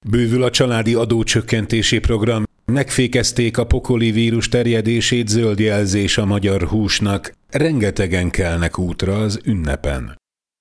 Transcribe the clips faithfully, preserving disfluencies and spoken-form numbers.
Bővül a családi adócsökkentési program. Megfékezték a pokoli vírus terjedését, zöld jelzés a magyar húsnak. Rengetegen kelnek útra az ünnepen.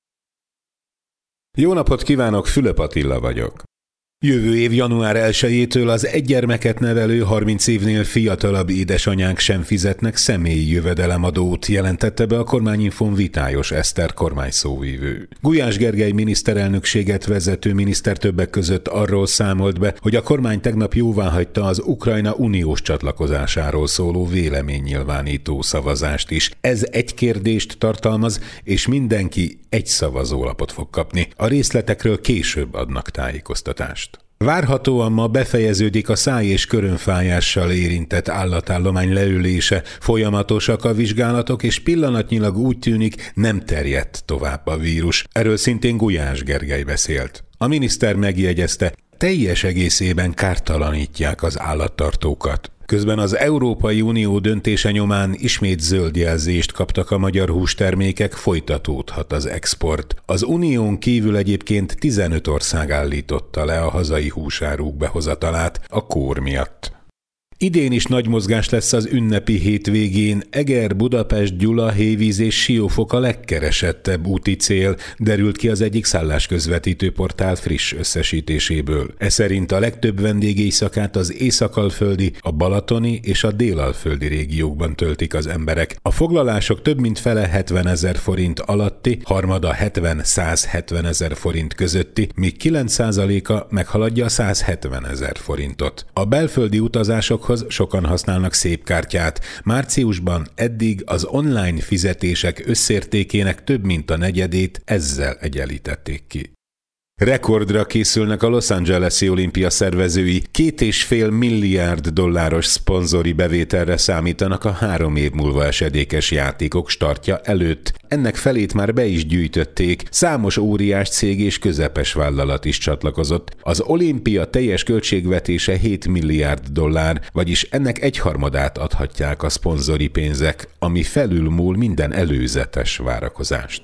Jó napot kívánok, Fülöp Attila vagyok. Jövő év január elsejétől az egy gyermeket nevelő harminc évnél fiatalabb édesanyák sem fizetnek személyi jövedelemadót, jelentette be a Kormányinfón Vitályos Eszter kormányszóvivő. Gulyás Gergely miniszterelnökséget vezető miniszter többek között arról számolt be, hogy a kormány tegnap jóváhagyta az Ukrajna uniós csatlakozásáról szóló véleménynyilvánító szavazást is. Ez egy kérdést tartalmaz, és mindenki egy szavazólapot fog kapni. A részletekről később adnak tájékoztatást. Várhatóan ma befejeződik a száj- és körömfájással érintett állatállomány leülése, folyamatosak a vizsgálatok, és pillanatnyilag úgy tűnik, nem terjedt tovább a vírus. Erről szintén Gulyás Gergely beszélt. A miniszter megjegyezte, teljes egészében kártalanítják az állattartókat. Közben az Európai Unió döntése nyomán ismét zöld jelzést kaptak a magyar hústermékek, folytatódhat az export. Az unión kívül egyébként tizenöt ország állította le a hazai húsáruk behozatalát a kór miatt. Idén is nagy mozgás lesz az ünnepi hétvégén. Eger, Budapest, Gyula, Hévíz és Siófok a legkeresettebb úti cél, derült ki az egyik szállásközvetítő portál friss összesítéséből. Ez szerint a legtöbb vendégéjszakát az észak-alföldi, a balatoni és a dél-alföldi régiókban töltik az emberek. A foglalások több mint fele hetvenezer forint alatti, harmada hetven-száz hetvenezer forint közötti, míg kilenc százaléka meghaladja a száz hetvenezer forintot. A belföldi utazások sokan használnak szépkártyát. Márciusban eddig az online fizetések összértékének több mint a negyedét ezzel egyenlítették ki. Rekordra készülnek a Los Angeles-i olimpia szervezői, két és fél milliárd dolláros szponzori bevételre számítanak a három év múlva esedékes játékok startja előtt. Ennek felét már be is gyűjtötték, számos óriás cég és közepes vállalat is csatlakozott. Az olimpia teljes költségvetése hét milliárd dollár, vagyis ennek egyharmadát adhatják a szponzori pénzek, ami felülmúl minden előzetes várakozást.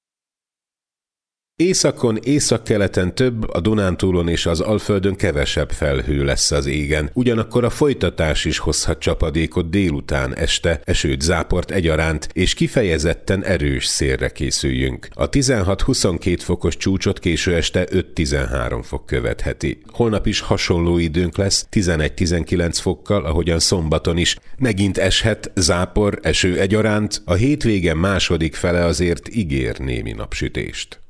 Északon, északkeleten több, a Dunántúlon és az Alföldön kevesebb felhő lesz az égen. Ugyanakkor a folytatás is hozhat csapadékot délután, este, esőt, záport egyaránt, és kifejezetten erős szélre készüljünk. A tizenhat-huszonkét fokos csúcsot késő este öt-tizenhárom fok követheti. Holnap is hasonló időnk lesz, tizenegy-tizenkilenc fokkal, ahogyan szombaton is. Megint eshet, zápor, eső egyaránt, a hétvége második fele azért ígér némi napsütést.